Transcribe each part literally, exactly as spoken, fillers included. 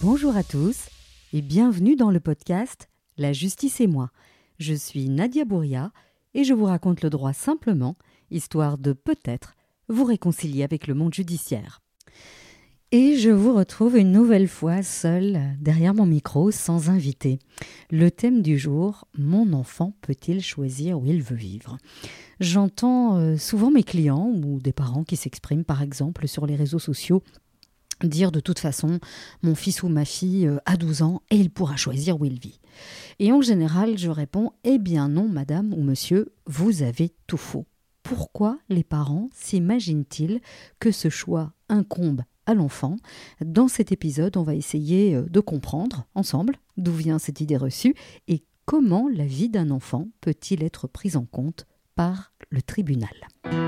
Bonjour à tous et bienvenue dans le podcast La justice et moi. Je suis Nadia Bouria et je vous raconte le droit simplement, histoire de peut-être vous réconcilier avec le monde judiciaire. Et je vous retrouve une nouvelle fois seule derrière mon micro, sans invité. Le thème du jour, mon enfant peut-il choisir où il veut vivre ? J'entends souvent mes clients ou des parents qui s'expriment par exemple sur les réseaux sociaux dire de toute façon, mon fils ou ma fille a douze ans et il pourra choisir où il vit. Et en général, je réponds, eh bien non, madame ou monsieur, vous avez tout faux. Pourquoi les parents s'imaginent-ils que ce choix incombe à l'enfant ? Dans cet épisode, on va essayer de comprendre ensemble d'où vient cette idée reçue et comment la vie d'un enfant peut-il être prise en compte par le tribunal.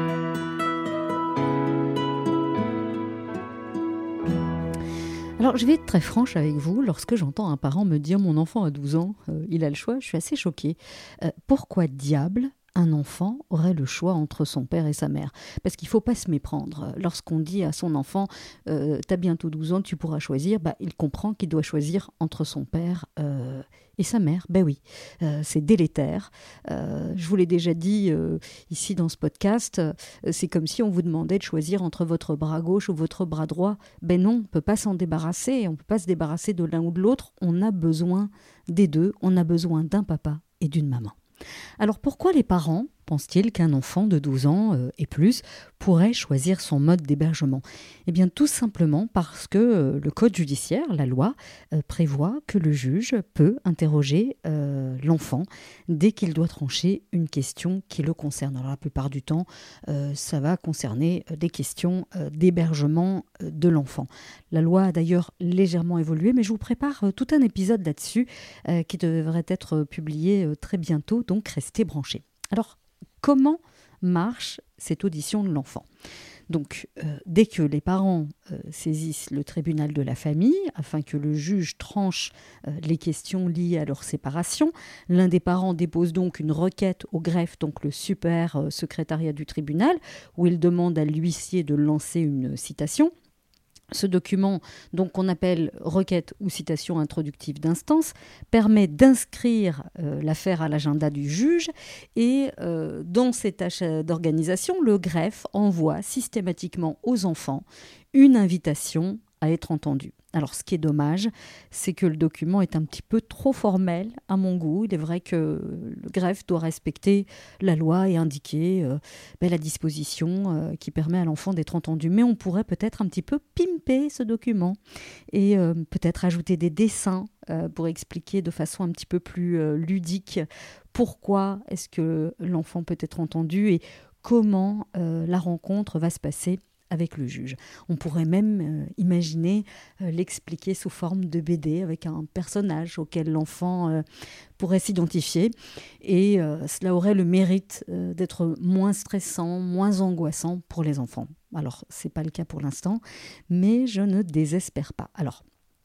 Alors, je vais être très franche avec vous. Lorsque j'entends un parent me dire « mon enfant a douze ans, euh, il a le choix », je suis assez choquée. Euh, pourquoi diable un enfant aurait le choix entre son père et sa mère ? Parce qu'il ne faut pas se méprendre. Lorsqu'on dit à son enfant euh, « t'as bientôt douze ans, tu pourras choisir bah, », il comprend qu'il doit choisir entre son père euh, et sa mère. Ben oui, euh, c'est délétère. Euh, je vous l'ai déjà dit euh, ici dans ce podcast, euh, c'est comme si on vous demandait de choisir entre votre bras gauche ou votre bras droit. Ben non, on ne peut pas s'en débarrasser, on ne peut pas se débarrasser de l'un ou de l'autre. On a besoin des deux, on a besoin d'un papa et d'une maman. Alors pourquoi les parents pensent-ils qu'un enfant de douze ans euh, et plus pourrait choisir son mode d'hébergement ? Eh bien tout simplement parce que euh, le code judiciaire, la loi, euh, prévoit que le juge peut interroger euh, l'enfant dès qu'il doit trancher une question qui le concerne. Alors la plupart du temps, euh, ça va concerner des questions euh, d'hébergement euh, de l'enfant. La loi a d'ailleurs légèrement évolué, mais je vous prépare euh, tout un épisode là-dessus euh, qui devrait être publié euh, très bientôt, donc restez branchés. Alors, comment marche cette audition de l'enfant ? Donc, euh, dès que les parents euh, saisissent le tribunal de la famille, afin que le juge tranche euh, les questions liées à leur séparation, l'un des parents dépose donc une requête au greffe, donc le super euh, secrétariat du tribunal, où il demande à l'huissier de lancer une citation. Ce document, donc qu'on appelle requête ou citation introductive d'instance, permet d'inscrire euh, l'affaire à l'agenda du juge et euh, dans ces tâches d'organisation, le greffe envoie systématiquement aux enfants une invitation à être entendus. Alors, ce qui est dommage, c'est que le document est un petit peu trop formel à mon goût. Il est vrai que le greffe doit respecter la loi et indiquer euh, ben, la disposition euh, qui permet à l'enfant d'être entendu. Mais on pourrait peut-être un petit peu pimper ce document et euh, peut-être ajouter des dessins euh, pour expliquer de façon un petit peu plus euh, ludique pourquoi est-ce que l'enfant peut être entendu et comment euh, la rencontre va se passer avec le juge. On pourrait même euh, imaginer euh, l'expliquer sous forme de B D avec un personnage auquel l'enfant euh, pourrait s'identifier et euh, cela aurait le mérite euh, d'être moins stressant, moins angoissant pour les enfants. Alors, ce n'est pas le cas pour l'instant, mais je ne désespère pas. Alors,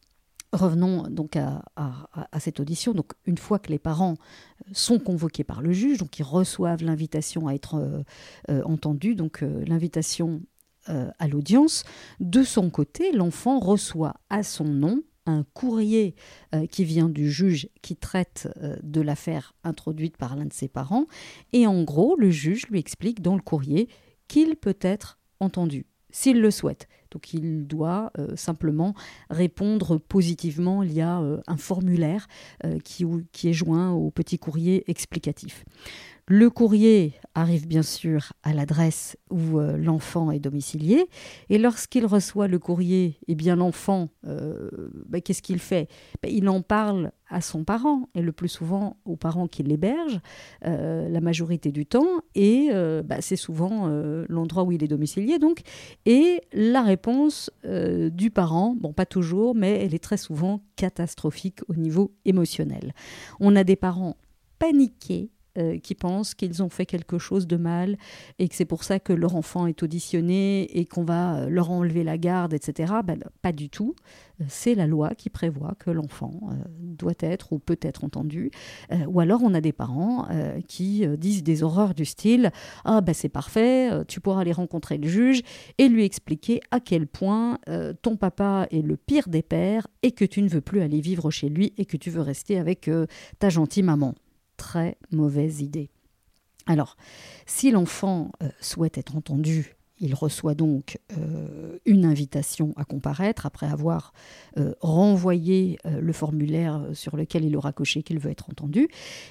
revenons donc à, à, à cette audition. Donc, une fois que les parents sont convoqués par le juge, donc ils reçoivent l'invitation à être euh, euh, entendus, donc euh, l'invitation Euh, à l'audience, de son côté, l'enfant reçoit à son nom un courrier euh, qui vient du juge qui traite euh, de l'affaire introduite par l'un de ses parents. Et en gros, le juge lui explique dans le courrier qu'il peut être entendu, s'il le souhaite. Donc il doit euh, simplement répondre positivement. Il y a euh, un formulaire euh, qui, qui est joint au petit courrier explicatif. Le courrier arrive bien sûr à l'adresse où euh, l'enfant est domicilié et lorsqu'il reçoit le courrier, eh bien l'enfant, euh, bah, qu'est-ce qu'il fait ? bah, Il en parle à son parent et le plus souvent aux parents qui l'hébergent euh, la majorité du temps et euh, bah, c'est souvent euh, l'endroit où il est domicilié donc et la réponse euh, du parent, bon pas toujours mais elle est très souvent catastrophique au niveau émotionnel. On a des parents paniqués euh, qui pensent qu'ils ont fait quelque chose de mal et que c'est pour ça que leur enfant est auditionné et qu'on va leur enlever la garde, et cetera. Ben, pas du tout. C'est la loi qui prévoit que l'enfant euh, doit être ou peut être entendu. Euh, ou alors on a des parents euh, qui euh, disent des horreurs du style « Ah ben c'est parfait, euh, tu pourras aller rencontrer le juge et lui expliquer à quel point euh, ton papa est le pire des pères et que tu ne veux plus aller vivre chez lui et que tu veux rester avec euh, ta gentille maman. » Très mauvaise idée. Alors, si l'enfant euh, souhaite être entendu, il reçoit donc euh, une invitation à comparaître après avoir euh, renvoyé euh, le formulaire sur lequel il aura coché qu'il veut être entendu.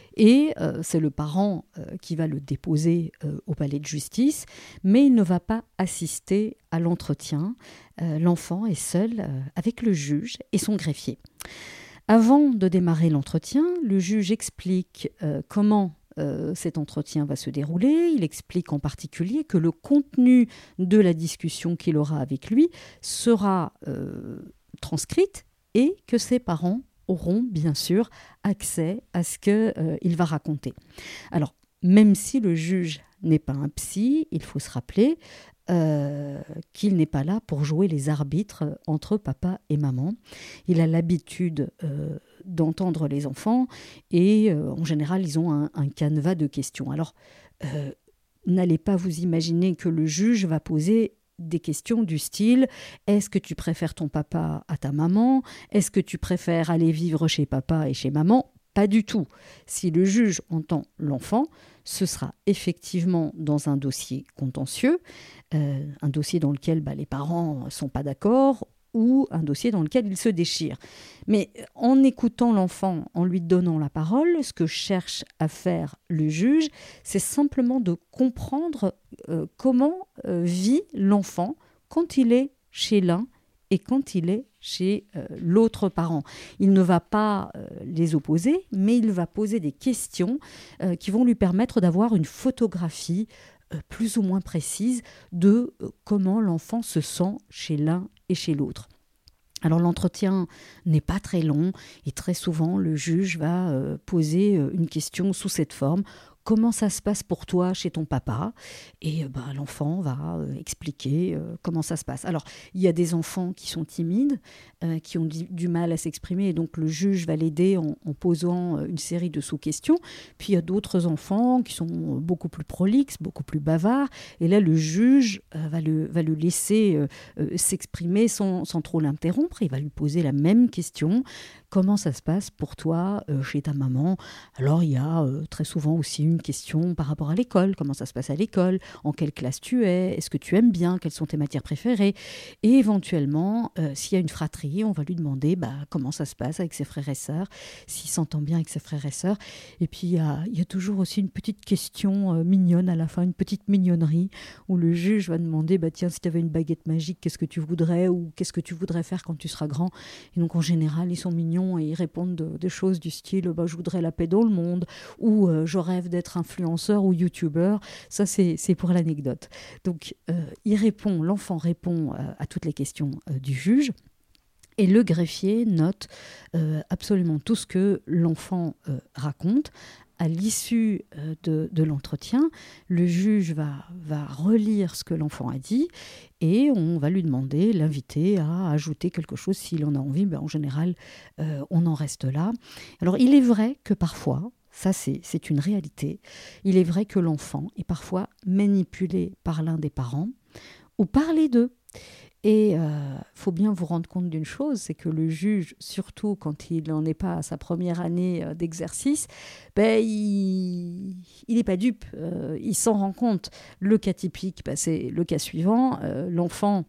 Et euh, c'est le parent euh, qui va le déposer euh, au palais de justice, mais il ne va pas assister à l'entretien. Euh, l'enfant est seul euh, avec le juge et son greffier. Avant de démarrer l'entretien, le juge explique euh, comment Euh, cet entretien va se dérouler. Il explique en particulier que le contenu de la discussion qu'il aura avec lui sera euh, transcrite et que ses parents auront bien sûr accès à ce qu'il euh, va raconter. Alors, même si le juge n'est pas un psy, il faut se rappeler euh, qu'il n'est pas là pour jouer les arbitres entre papa et maman. Il a l'habitude euh, d'entendre les enfants et euh, en général ils ont un, un canevas de questions. Alors euh, n'allez pas vous imaginer que le juge va poser des questions du style « Est-ce que tu préfères ton papa à ta maman ? Est-ce que tu préfères aller vivre chez papa et chez maman ?» Pas du tout. Si le juge entend l'enfant, ce sera effectivement dans un dossier contentieux, euh, un dossier dans lequel bah, les parents ne sont pas d'accord ou un dossier dans lequel ils se déchirent. Mais en écoutant l'enfant, en lui donnant la parole, ce que cherche à faire le juge, c'est simplement de comprendre euh, comment euh, vit l'enfant quand il est chez l'un et quand il est chez euh, l'autre parent. Il ne va pas euh, les opposer, mais il va poser des questions euh, qui vont lui permettre d'avoir une photographie euh, plus ou moins précise de euh, comment l'enfant se sent chez l'un et chez l'autre. Alors l'entretien n'est pas très long et très souvent le juge va euh, poser euh, une question sous cette forme. Comment ça se passe pour toi chez ton papa ? Et euh, bah, l'enfant va euh, expliquer euh, comment ça se passe. Alors, il y a des enfants qui sont timides, euh, qui ont du, du mal à s'exprimer, et donc le juge va l'aider en, en posant euh, une série de sous-questions. Puis il y a d'autres enfants qui sont beaucoup plus prolixes, beaucoup plus bavards, et là le juge euh, va, le, va le laisser euh, euh, s'exprimer sans, sans trop l'interrompre. Il va lui poser la même question. Comment ça se passe pour toi euh, chez ta maman ? Alors, il y a euh, très souvent aussi une question par rapport à l'école. Comment ça se passe à l'école ? En quelle classe tu es ? Est-ce que tu aimes bien ? Quelles sont tes matières préférées ? Et éventuellement, euh, s'il y a une fratrie, on va lui demander bah, comment ça se passe avec ses frères et sœurs, s'il s'entend bien avec ses frères et sœurs. Et puis, il y a, il y a toujours aussi une petite question euh, mignonne à la fin, une petite mignonnerie, où le juge va demander bah, tiens, si tu avais une baguette magique, qu'est-ce que tu voudrais ? Ou qu'est-ce que tu voudrais faire quand tu seras grand ? Et donc, en général, ils sont mignons et ils répondent de, de choses du style bah, « je voudrais la paix dans le monde » ou euh, « je rêve d'être influenceur ou youtubeur ». Ça, c'est, c'est pour l'anecdote. Donc, euh, il répond, l'enfant répond euh, à toutes les questions euh, du juge. Et le greffier note euh, absolument tout ce que l'enfant euh, raconte. À l'issue euh, de, de l'entretien, le juge va, va relire ce que l'enfant a dit et on va lui demander, l'inviter à ajouter quelque chose s'il en a envie. Ben, en général, euh, on en reste là. Alors, il est vrai que parfois, ça c'est, c'est une réalité, il est vrai que l'enfant est parfois manipulé par l'un des parents ou par les deux. Et il euh, faut bien vous rendre compte d'une chose, c'est que le juge, surtout quand il n'en est pas à sa première année euh, d'exercice, ben, il n'est pas dupe, euh, il s'en rend compte. Le cas typique, ben, c'est le cas suivant, euh, l'enfant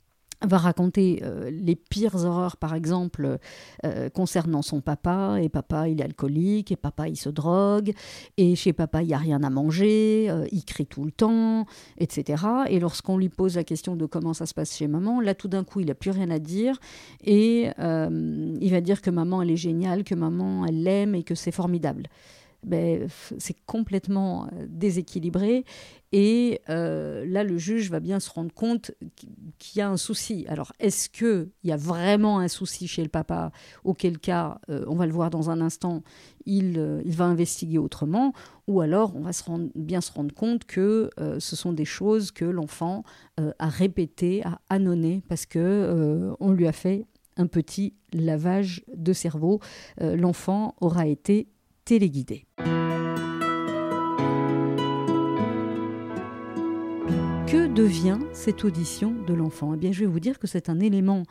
va raconter euh, les pires horreurs, par exemple, euh, concernant son papa, et papa, il est alcoolique, et papa, il se drogue, et chez papa, il n'y a rien à manger, euh, il crie tout le temps, et cetera. Et lorsqu'on lui pose la question de comment ça se passe chez maman, là, tout d'un coup, il n'a plus rien à dire, et euh, il va dire que maman, elle est géniale, que maman, elle l'aime, et que c'est formidable. ben, c'est complètement déséquilibré. Et euh, là, le juge va bien se rendre compte qu'il y a un souci. Alors, est-ce qu'il y a vraiment un souci chez le papa? Auquel cas, euh, on va le voir dans un instant, il, euh, il va investiguer autrement. Ou alors, on va se rendre, bien se rendre compte que euh, ce sont des choses que l'enfant euh, a répétées, a ânonnées, parce qu'on euh, lui a fait un petit lavage de cerveau. Euh, l'enfant aura été téléguidé. Que devient cette audition de l'enfant? Eh bien, je vais vous dire que c'est un élément,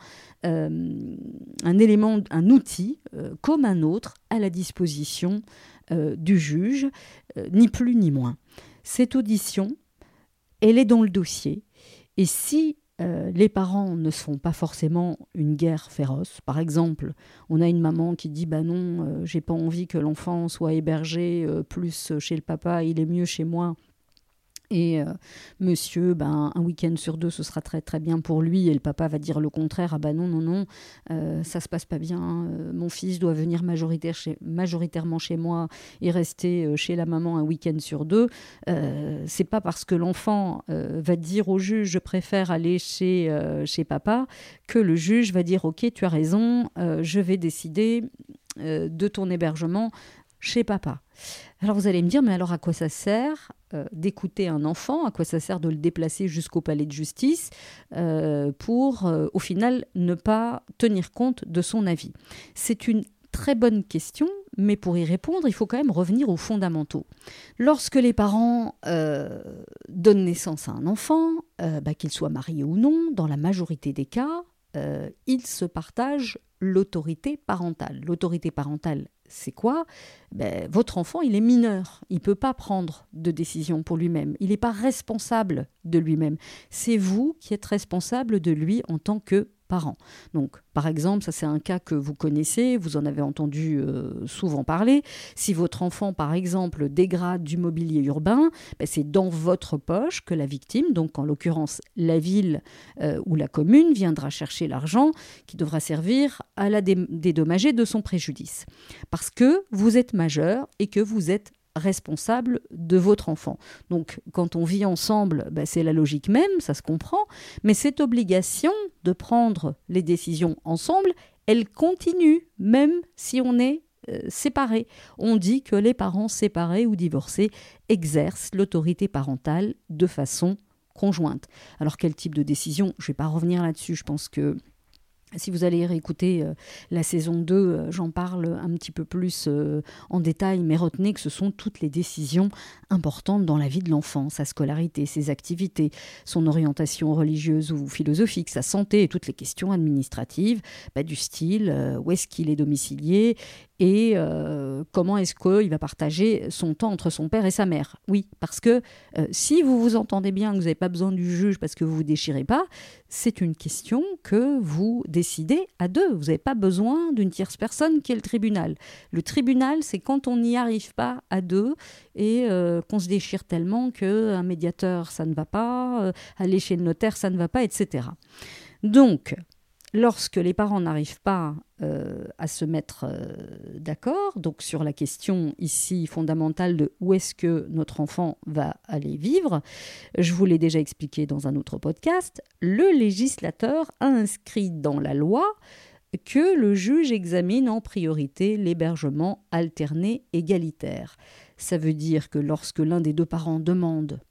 euh, un élément, un outil euh, comme un autre à la disposition euh, du juge, euh, ni plus ni moins. Cette audition, elle est dans le dossier. Et si euh, les parents ne se font pas forcément une guerre féroce, par exemple, on a une maman qui dit bah non, euh, j'ai pas envie que l'enfant soit hébergé euh, plus chez le papa, il est mieux chez moi. Et euh, monsieur, ben, un week-end sur deux, ce sera très très bien pour lui. Et le papa va dire le contraire. Ah ben non, non, non, euh, ça se passe pas bien. Euh, mon fils doit venir majoritaire chez, majoritairement chez moi et rester euh, chez la maman un week-end sur deux. Euh, c'est pas parce que l'enfant euh, va dire au juge je préfère aller chez, euh, chez papa que le juge va dire ok, tu as raison, euh, je vais décider euh, de ton hébergement chez papa. Alors vous allez me dire, mais alors à quoi ça sert euh, d'écouter un enfant? À quoi ça sert de le déplacer jusqu'au palais de justice euh, pour, euh, au final, ne pas tenir compte de son avis? C'est une très bonne question, mais pour y répondre, il faut quand même revenir aux fondamentaux. Lorsque les parents euh, donnent naissance à un enfant, euh, bah, qu'il soit marié ou non, dans la majorité des cas, euh, ils se partagent l'autorité parentale. L'autorité parentale, c'est quoi? Ben, votre enfant, il est mineur. Il ne peut pas prendre de décision pour lui-même. Il n'est pas responsable de lui-même. C'est vous qui êtes responsable de lui en tant que parent. Donc, par exemple, ça c'est un cas que vous connaissez, vous en avez entendu euh, souvent parler. Si votre enfant, par exemple, dégrade du mobilier urbain, ben, c'est dans votre poche que la victime, donc en l'occurrence la ville euh, ou la commune, viendra chercher l'argent qui devra servir à la dé- dédommager de son préjudice. Parce que vous êtes majeur et que vous êtes responsable de votre enfant. Donc, quand on vit ensemble, ben, c'est la logique même, ça se comprend, mais cette obligation de prendre les décisions ensemble, elle continue, même si on est euh, séparés. On dit que les parents séparés ou divorcés exercent l'autorité parentale de façon conjointe. Alors, quel type de décision? Je ne vais pas revenir là-dessus, je pense que si vous allez réécouter euh, la saison deux, euh, j'en parle un petit peu plus euh, en détail, mais retenez que ce sont toutes les décisions importantes dans la vie de l'enfant, sa scolarité, ses activités, son orientation religieuse ou philosophique, sa santé et toutes les questions administratives, bah, du style euh, où est-ce qu'il est domicilié et euh, comment est-ce qu'il va partager son temps entre son père et sa mère. Oui, parce que euh, si vous vous entendez bien, que vous n'avez pas besoin du juge parce que vous ne vous déchirez pas, c'est une question que vous décidez à deux. Vous n'avez pas besoin d'une tierce personne qui est le tribunal. Le tribunal, c'est quand on n'y arrive pas à deux et euh, qu'on se déchire tellement qu'un médiateur, ça ne va pas, euh, aller chez le notaire, ça ne va pas, et cetera. Donc, lorsque les parents n'arrivent pas euh, à se mettre euh, d'accord, donc sur la question ici fondamentale de où est-ce que notre enfant va aller vivre, je vous l'ai déjà expliqué dans un autre podcast, le législateur a inscrit dans la loi que le juge examine en priorité l'hébergement alterné égalitaire. Ça veut dire que lorsque l'un des deux parents demande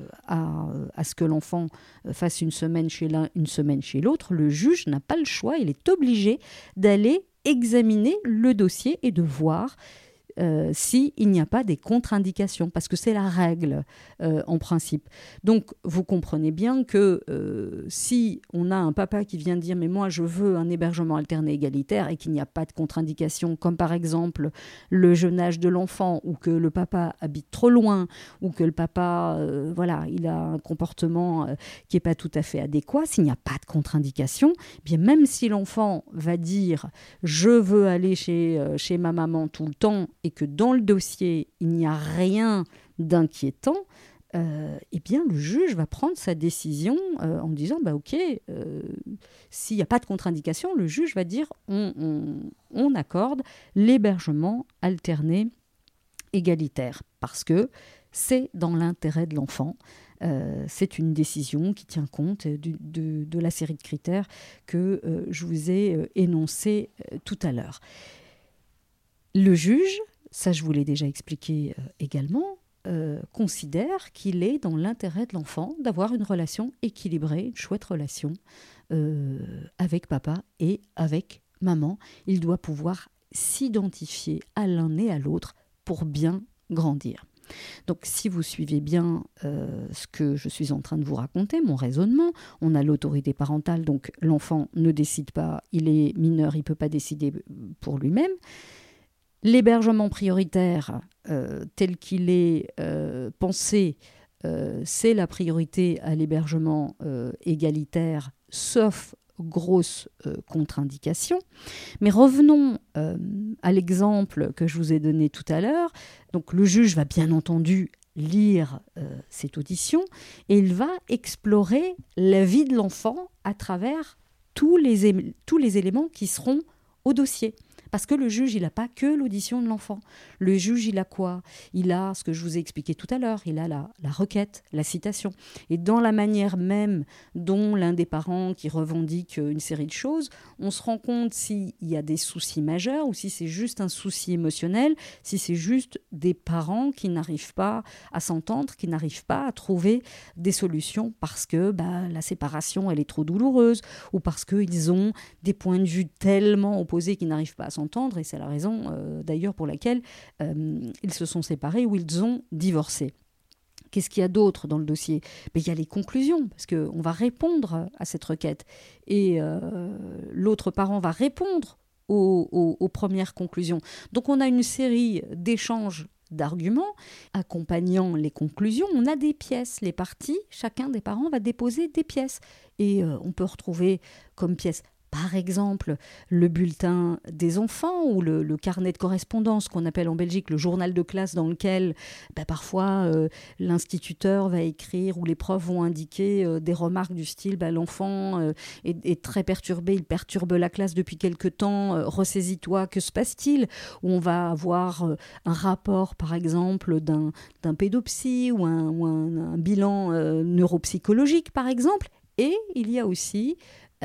À, à ce que l'enfant fasse une semaine chez l'un, une semaine chez l'autre, le juge n'a pas le choix, il est obligé d'aller examiner le dossier et de voir euh, s'il n'y a pas des contre-indications, parce que c'est la règle euh, en principe. Donc, vous comprenez bien que euh, si on a un papa qui vient dire « mais moi, je veux un hébergement alterné égalitaire » et qu'il n'y a pas de contre-indication, comme par exemple le jeune âge de l'enfant, ou que le papa habite trop loin, ou que le papa, euh, voilà, il a un comportement euh, qui n'est pas tout à fait adéquat, s'il n'y a pas de contre-indication, eh bien même si l'enfant va dire « je veux aller chez, euh, chez ma maman tout le temps », et que dans le dossier, il n'y a rien d'inquiétant, euh, eh bien, le juge va prendre sa décision euh, en disant bah, « Ok, euh, s'il n'y a pas de contre-indication, le juge va dire on, on, on accorde l'hébergement alterné égalitaire, parce que c'est dans l'intérêt de l'enfant. Euh, c'est une décision qui tient compte du, de, de la série de critères que euh, je vous ai euh, énoncés euh, tout à l'heure. Le juge, ça je vous l'ai déjà expliqué euh, également, euh, considère qu'il est dans l'intérêt de l'enfant d'avoir une relation équilibrée, une chouette relation euh, avec papa et avec maman. Il doit pouvoir s'identifier à l'un et à l'autre pour bien grandir. Donc si vous suivez bien euh, ce que je suis en train de vous raconter, mon raisonnement, on a l'autorité parentale, donc l'enfant ne décide pas, il est mineur, il ne peut pas décider pour lui-même. L'hébergement prioritaire, euh, tel qu'il est euh, pensé, euh, c'est la priorité à l'hébergement euh, égalitaire, sauf grosse euh, contre-indication. Mais revenons euh, à l'exemple que je vous ai donné tout à l'heure. Donc le juge va bien entendu lire euh, cette audition et il va explorer la vie de l'enfant à travers tous les, é- tous les éléments qui seront au dossier. Parce que le juge, il n'a pas que l'audition de l'enfant. Le juge, il a quoi ? Il a ce que je vous ai expliqué tout à l'heure, il a la, la requête, la citation. Et dans la manière même dont l'un des parents qui revendique une série de choses, on se rend compte s'il y a des soucis majeurs ou si c'est juste un souci émotionnel, si c'est juste des parents qui n'arrivent pas à s'entendre, qui n'arrivent pas à trouver des solutions parce que bah, la séparation, elle est trop douloureuse ou parce qu'ils ont des points de vue tellement opposés qu'ils n'arrivent pas à s'entendre. Entendre, et c'est la raison euh, d'ailleurs pour laquelle euh, ils se sont séparés ou ils ont divorcé. Qu'est-ce qu'il y a d'autre dans le dossier ? Mais il y a les conclusions, parce qu'on va répondre à cette requête. Et euh, l'autre parent va répondre aux, aux, aux premières conclusions. Donc on a une série d'échanges d'arguments accompagnant les conclusions. On a des pièces. Les parties, chacun des parents va déposer des pièces. Et euh, on peut retrouver comme pièces par exemple, le bulletin des enfants ou le, le carnet de correspondance qu'on appelle en Belgique le journal de classe dans lequel bah, parfois euh, l'instituteur va écrire ou les profs vont indiquer euh, des remarques du style bah, l'enfant euh, est, est très perturbé, il perturbe la classe depuis quelque temps, euh, ressaisis-toi, que se passe-t-il ? Ou on va avoir euh, un rapport par exemple d'un, d'un pédopsie ou un, ou un, un bilan euh, neuropsychologique par exemple. Et il y a aussi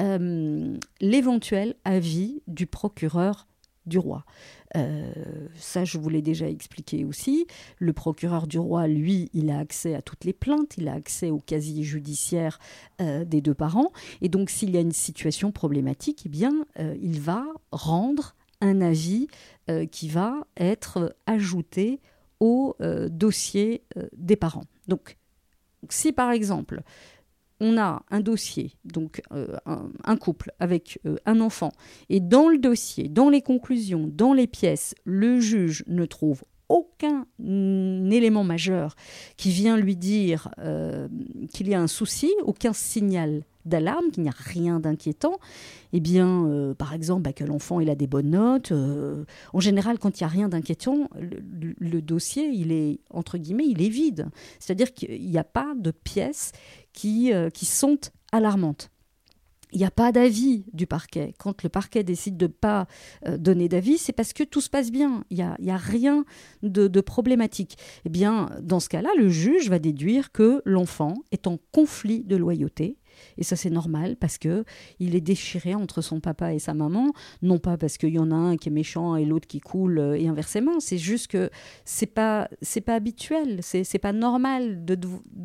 Euh, l'éventuel avis du procureur du roi. Euh, ça, je vous l'ai déjà expliqué aussi. Le procureur du roi, lui, il a accès à toutes les plaintes, il a accès au casier judiciaire euh, des deux parents. Et donc, s'il y a une situation problématique, eh bien, euh, il va rendre un avis euh, qui va être ajouté au euh, dossier euh, des parents. Donc, si par exemple, on a un dossier, donc euh, un, un couple avec euh, un enfant, et dans le dossier, dans les conclusions, dans les pièces, le juge ne trouve aucun mm, élément majeur qui vient lui dire euh, qu'il y a un souci, aucun signal d'alarme, qu'il n'y a rien d'inquiétant, eh bien, euh, par exemple, bah, que l'enfant il a des bonnes notes. Euh, en général, quand il n'y a rien d'inquiétant, le, le, le dossier, il est, entre guillemets, il est vide. C'est-à-dire qu'il n'y a pas de pièces qui, euh, qui sont alarmantes. Il n'y a pas d'avis du parquet. Quand le parquet décide de ne pas euh, donner d'avis, c'est parce que tout se passe bien. Il n'y a, il y a rien de, de problématique. Eh bien, dans ce cas-là, le juge va déduire que l'enfant est en conflit de loyauté. Et ça, c'est normal parce qu'il est déchiré entre son papa et sa maman. Non pas parce qu'il y en a un qui est méchant et l'autre qui coule et inversement. C'est juste que ce n'est pas, c'est pas habituel. Ce n'est pas normal de,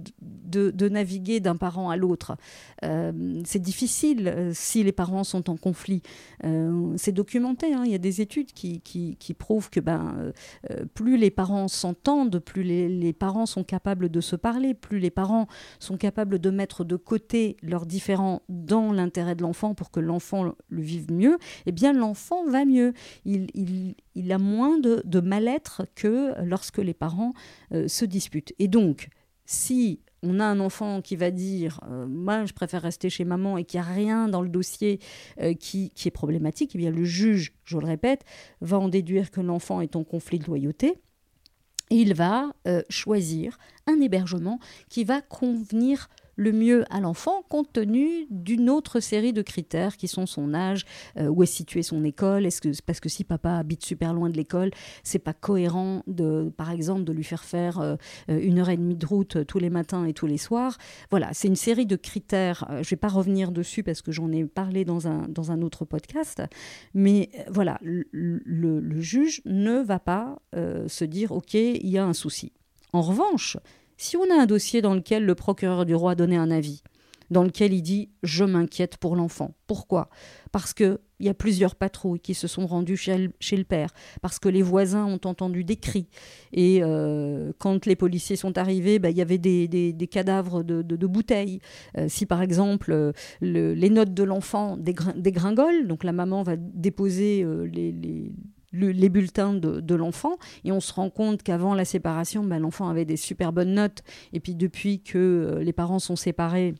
de, de naviguer d'un parent à l'autre. Euh, c'est difficile euh, si les parents sont en conflit. Euh, c'est documenté. Hein. Il y a des études qui, qui, qui prouvent que ben, euh, plus les parents s'entendent, plus les, les parents sont capables de se parler, plus les parents sont capables de mettre de côté leurs différends dans l'intérêt de l'enfant pour que l'enfant le vive mieux, eh bien l'enfant va mieux. Il, il, il a moins de, de mal-être que lorsque les parents euh, se disputent. Et donc, si on a un enfant qui va dire euh, « moi, je préfère rester chez maman » et qu'il n'y a rien dans le dossier euh, qui, qui est problématique, eh bien le juge, je le répète, va en déduire que l'enfant est en conflit de loyauté et il va euh, choisir un hébergement qui va convenir le mieux à l'enfant compte tenu d'une autre série de critères qui sont son âge, euh, où est située son école, est-ce que, parce que si papa habite super loin de l'école, c'est pas cohérent de, par exemple, de lui faire faire euh, une heure et demie de route tous les matins et tous les soirs. Voilà, c'est une série de critères. Euh, je vais pas revenir dessus parce que j'en ai parlé dans un, dans un autre podcast, mais euh, voilà, le, le, le juge ne va pas euh, se dire « ok, il y a un souci ». En revanche, si on a un dossier dans lequel le procureur du roi donnait un avis, dans lequel il dit « je m'inquiète pour l'enfant ». Pourquoi ? Parce qu'il y a plusieurs patrouilles qui se sont rendues chez le, chez le père, parce que les voisins ont entendu des cris. Et euh, quand les policiers sont arrivés, bah, il y avait des, des, des cadavres de, de, de bouteilles. Euh, si par exemple, le, les notes de l'enfant dégr- dégringolent, donc la maman va déposer euh, les... les Le, les bulletins de, de l'enfant, et on se rend compte qu'avant la séparation, ben, l'enfant avait des super bonnes notes, et puis depuis que euh, les parents sont séparés,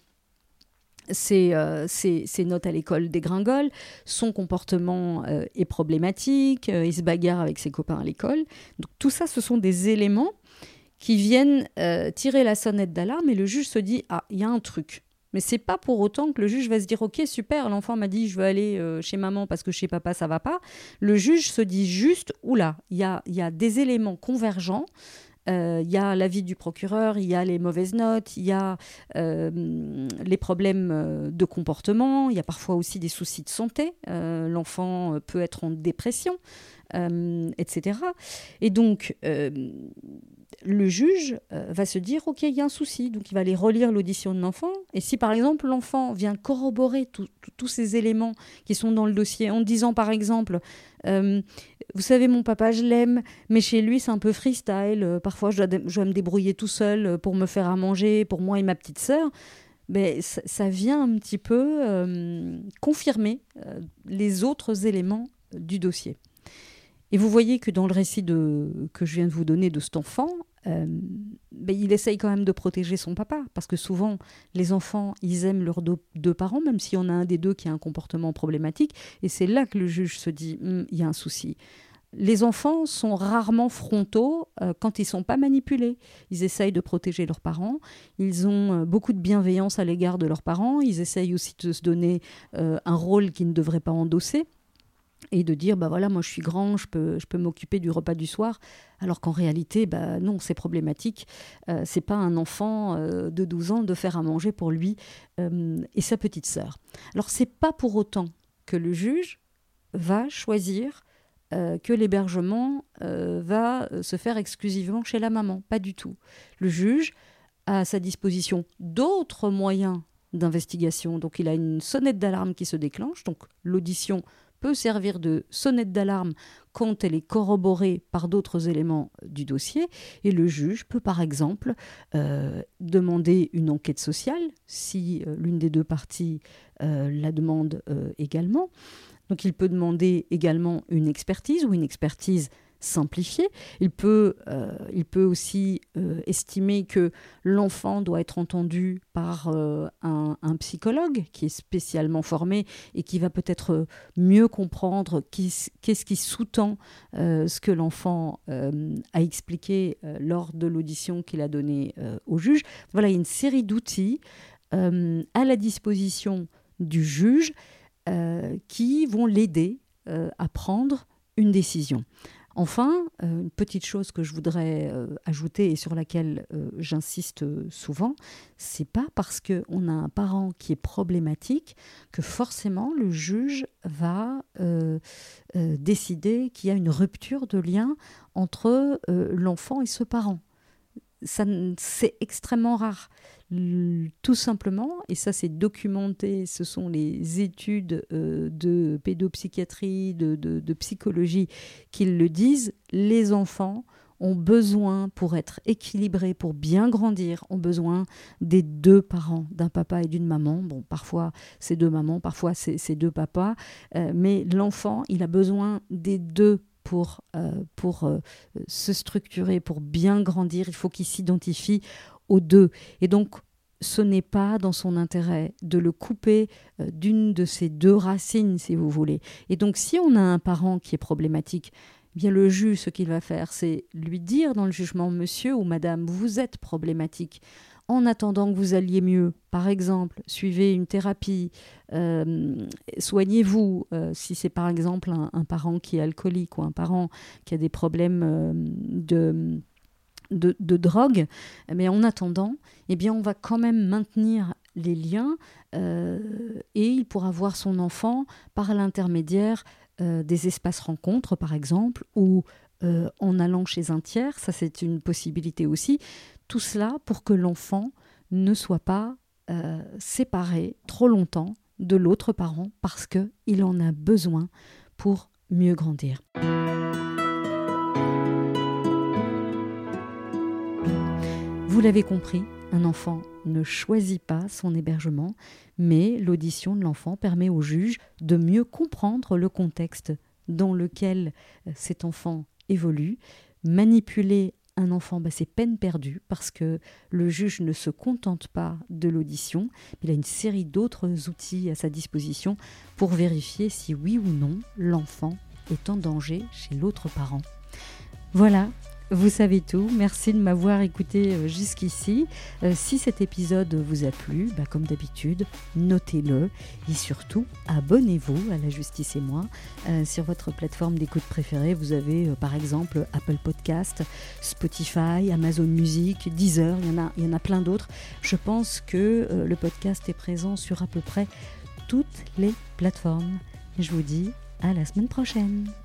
ses, euh, ses, ses notes à l'école dégringolent, son comportement euh, est problématique, euh, il se bagarre avec ses copains à l'école. Donc tout ça, ce sont des éléments qui viennent euh, tirer la sonnette d'alarme, et le juge se dit « ah, il y a un truc ». Mais c'est pas pour autant que le juge va se dire « ok, super, l'enfant m'a dit je veux aller euh, chez maman parce que chez papa ça va pas ». Le juge se dit juste « oula, il y a, y a des éléments convergents ». Il euh, y a l'avis du procureur, il y a les mauvaises notes, il y a euh, les problèmes de comportement, il y a parfois aussi des soucis de santé. Euh, l'enfant peut être en dépression, euh, et cetera. Et donc, euh, le juge euh, va se dire « ok, il y a un souci ». Donc, il va aller relire l'audition de l'enfant. Et si, par exemple, l'enfant vient corroborer tous ces éléments qui sont dans le dossier en disant, par exemple... Euh, vous savez, mon papa, je l'aime, mais chez lui, c'est un peu freestyle. Euh, parfois, je dois, je dois me débrouiller tout seul pour me faire à manger, pour moi et ma petite sœur. Mais ça, ça vient un petit peu euh, confirmer euh, les autres éléments du dossier. Et vous voyez que dans le récit de, que je viens de vous donner de cet enfant, euh, ben, il essaye quand même de protéger son papa, parce que souvent, les enfants, ils aiment leurs deux, deux parents, même s'il y en a un des deux qui a un comportement problématique, et c'est là que le juge se dit hm, il y a un souci. Les enfants sont rarement frontaux euh, quand ils ne sont pas manipulés. Ils essayent de protéger leurs parents, ils ont euh, beaucoup de bienveillance à l'égard de leurs parents, ils essayent aussi de se donner euh, un rôle qu'ils ne devraient pas endosser, et de dire, bah voilà, moi je suis grand, je peux, je peux m'occuper du repas du soir, alors qu'en réalité, bah non, c'est problématique. Euh, c'est pas un enfant euh, de douze ans de faire à manger pour lui euh, et sa petite sœur. Alors c'est pas pour autant que le juge va choisir euh, que l'hébergement euh, va se faire exclusivement chez la maman, pas du tout. Le juge a à sa disposition d'autres moyens d'investigation, donc il a une sonnette d'alarme qui se déclenche, donc l'audition peut servir de sonnette d'alarme quand elle est corroborée par d'autres éléments du dossier. Et le juge peut, par exemple, euh, demander une enquête sociale, si euh, l'une des deux parties euh, la demande euh, également. Donc il peut demander également une expertise ou une expertise simplifiée. Il peut, euh, il peut aussi euh, estimer que l'enfant doit être entendu par euh, un, un psychologue qui est spécialement formé et qui va peut-être mieux comprendre qui, qu'est-ce qui sous-tend euh, ce que l'enfant euh, a expliqué euh, lors de l'audition qu'il a donnée euh, au juge. Voilà, il y a une série d'outils euh, à la disposition du juge euh, qui vont l'aider euh, à prendre une décision. Enfin, euh, une petite chose que je voudrais euh, ajouter et sur laquelle euh, j'insiste souvent, c'est pas parce qu'on a un parent qui est problématique que forcément le juge va euh, euh, décider qu'il y a une rupture de lien entre euh, l'enfant et ce parent. Ça, c'est extrêmement rare. Tout simplement, et ça c'est documenté, ce sont les études euh, de pédopsychiatrie, de, de, de psychologie qui le disent, les enfants ont besoin, pour être équilibrés, pour bien grandir, ont besoin des deux parents, d'un papa et d'une maman. Bon, parfois c'est deux mamans, parfois c'est, c'est deux papas, euh, mais l'enfant, il a besoin des deux pour, euh, pour euh, se structurer, pour bien grandir. Il faut qu'il s'identifie aux deux. Et donc, ce n'est pas dans son intérêt de le couper euh, d'une de ces deux racines, si vous voulez. Et donc, si on a un parent qui est problématique, eh bien le juge, ce qu'il va faire, c'est lui dire dans le jugement, monsieur ou madame, vous êtes problématique. En attendant que vous alliez mieux, par exemple, suivez une thérapie, euh, soignez-vous. Euh, si c'est par exemple un, un parent qui est alcoolique ou un parent qui a des problèmes euh, de, de, de drogue, mais en attendant, eh bien, on va quand même maintenir les liens euh, et il pourra voir son enfant par l'intermédiaire euh, des espaces rencontres, par exemple, ou euh, en allant chez un tiers. Ça, c'est une possibilité aussi. Tout cela pour que l'enfant ne soit pas euh, séparé trop longtemps de l'autre parent parce qu'il en a besoin pour mieux grandir. Vous l'avez compris, un enfant ne choisit pas son hébergement, mais l'audition de l'enfant permet au juge de mieux comprendre le contexte dans lequel cet enfant évolue. Manipuler un enfant, bah, c'est peine perdue parce que le juge ne se contente pas de l'audition, il a une série d'autres outils à sa disposition pour vérifier si oui ou non l'enfant est en danger chez l'autre parent. Voilà. Vous savez tout, merci de m'avoir écouté jusqu'ici. Euh, si cet épisode vous a plu, bah comme d'habitude, notez-le et surtout abonnez-vous à La Justice et moi. Euh, sur votre plateforme d'écoute préférée, vous avez euh, par exemple Apple Podcast, Spotify, Amazon Music, Deezer, il y en a, il y en a plein d'autres. Je pense que euh, le podcast est présent sur à peu près toutes les plateformes. Je vous dis à la semaine prochaine.